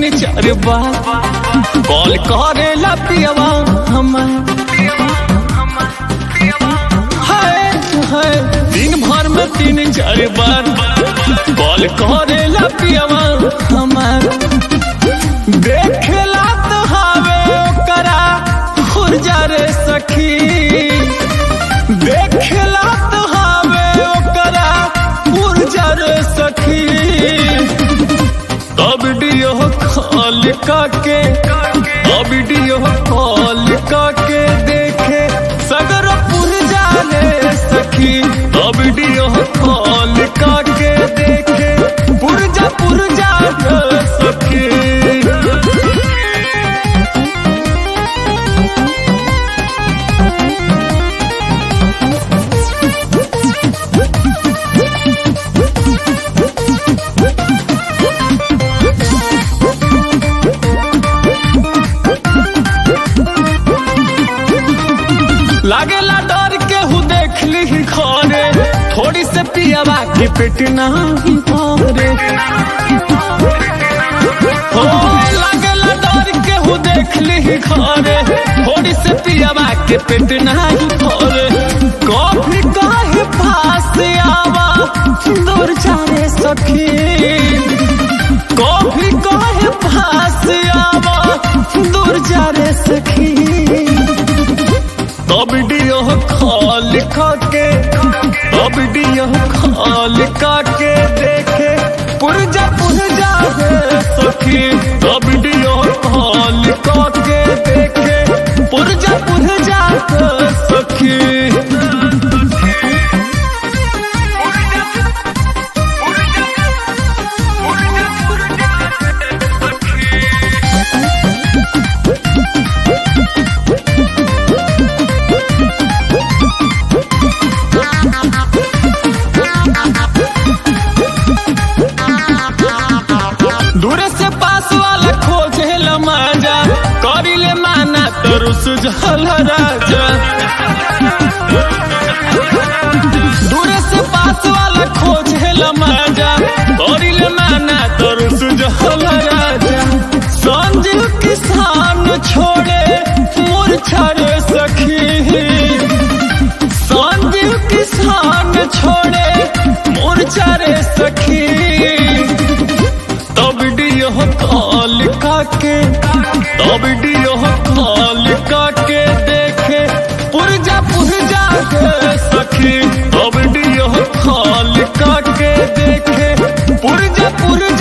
चार बार कॉल करेला पियवा हमार है दिन भर में 3-4 बार कॉल करेला पियवा हमार देखेला तो हावे ओकरा खुरजा रे सखी देखेला तो हावे ओकरा खुरजा रे सखी वीडियो कॉल काके वीडियो कॉल काके देखे सगर पुरजा रे सखी वीडियो कॉल काके देखे पुरजा रे सखी लागेला डर के हु देख ली घरे थोड़ी से पियावा के पेट नहीं भरे हो लागेला डर के हु देख ली घरे थोड़ी से पियावा के पेट नहीं भरे कभी काहे पास आवा दूर जाने सखी कभी काहे पास आवा दूर जाने सखी वीडियो कॉल काके वीडियो कॉल काके देखे पुरजा रे सखी वीडियो कॉल काके देखे पुरजा रे सखी दूरे से पास वाला खोजे मजा करिले माना तो रुस जल राजा दूरे से पास वाला खोजे मजा करिले माना तो रुस जल राजा संजीव किसान छोड़े मूर्छा रे सखी संजीव किसान छोड़े मूर्छा रे सखी वीडियो कॉल काके वीडियो कॉल काके देखे पुरजा रे सखी वीडियो कॉल काके देखे पुरजा